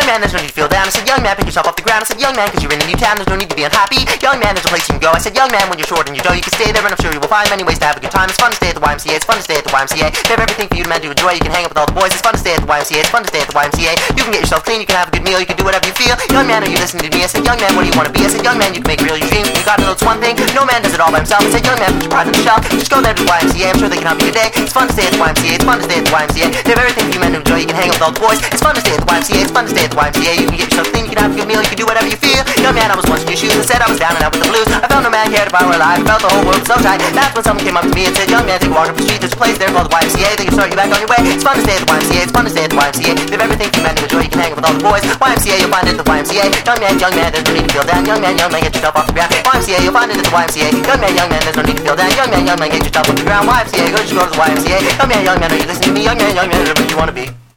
man, there's no need to feel down. I said, young man, pick yourself off the ground. I said, young man, cause you're in a new town, there's no need to be unhappy. Young man, there's a place you can go. I said, young man, when you're short and you dough, you can stay there, and I'm sure you will find many ways to have a good time. It's fun to stay at the YMCA, it's fun to stay at the YMCA. They have everything for you men to enjoy. You can hang out with all the boys. It's fun to stay at the YMCA, it's fun to stay at the YMCA. You can get yourself clean, you can have a good meal, you can do whatever you feel. Young man, are you listening to me? I said, young man, what do you want to be? I said, young man, you can make real your dreams. You gotta know it's one thing, no man does it all by himself. I said, young man, put your pride in the shell. Just go there to the YMCA, I'm sure they can help you today. It's fun to stay at the YMCA, it's fun to stay at the YMCA. They have everything for you men to enjoy. You can hang out with all the boys. It's fun to stay at the YMCA, it's fun to stay at the YMCA. You can get yourself clean, you can have a good meal, you can do whatever you feel. Young man, I was once in your shoes and said I was down and out with the blues. I felt no man cared if I were alive, I felt the whole world was so tight. That's when someone came up to me and said, young man, take a walk up the street, there's a place there called the YMCA. They can start you back on your way. It's fun to stay at the YMCA, it's fun to stay at the YMCA. They have everything for you men to enjoy. You can hang out with all the boys. YMCA, you'll find it at the YMCA. Young man, there's no need to feel down. Young man, get yourself off the ground. YMCA, you'll find it at the YMCA. Young man, there's no need to feel down. Young man, get yourself off the ground. YMCA, go to the YMCA. Young man, are you listening to me? Young man, whatever you wanna be.